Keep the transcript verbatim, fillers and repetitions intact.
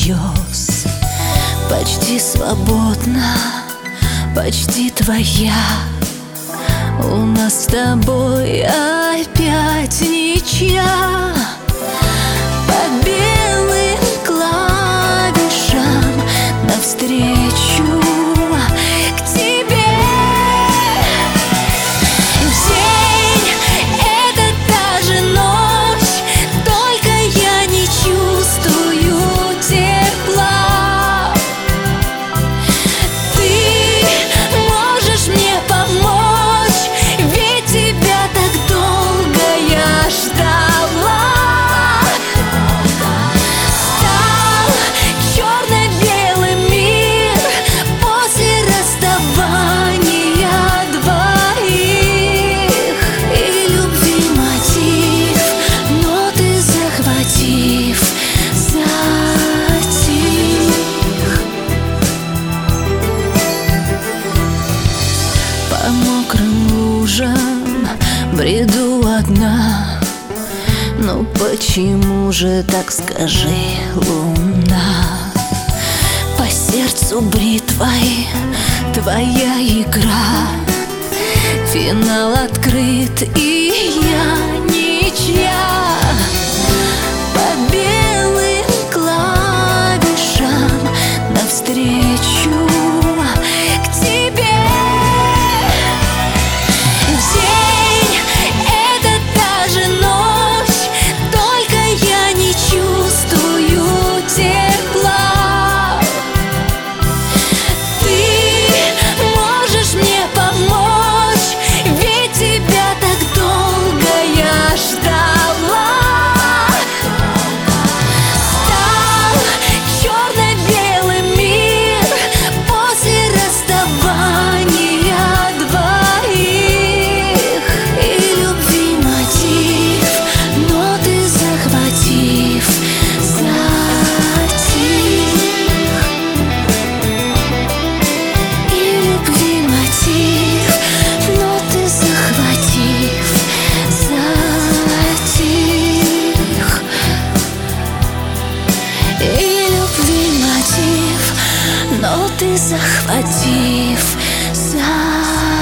всерьез. Почти свободна, почти твоя. У нас с тобой опять ничья. По белым клавишам навстречу к тебе. День — это та же ночь, только я не чувствую тепла. Ты можешь мне помочь, ведь тебя так долго я ждала. Стал черно-белым мир после расставания двоих. И любви мотив, ноты захватив, затих. По мокрым лужам бреду одна. Ну почему же, так скажи, луна? По сердцу бритвой твоя игра. Финал открыт, и я ничья. По белым клавишам навстречу к тебе. День — это та же ночь, только я не чувствую тепла. Ты можешь мне помочь, ведь тебя так долго я ждала. Стал черно-белым мир после расставания двоих. И любви мотив, ноты захватив, затих. И любви мотив, ноты захватив, затих. И любви мотив, ноты захватив, затих.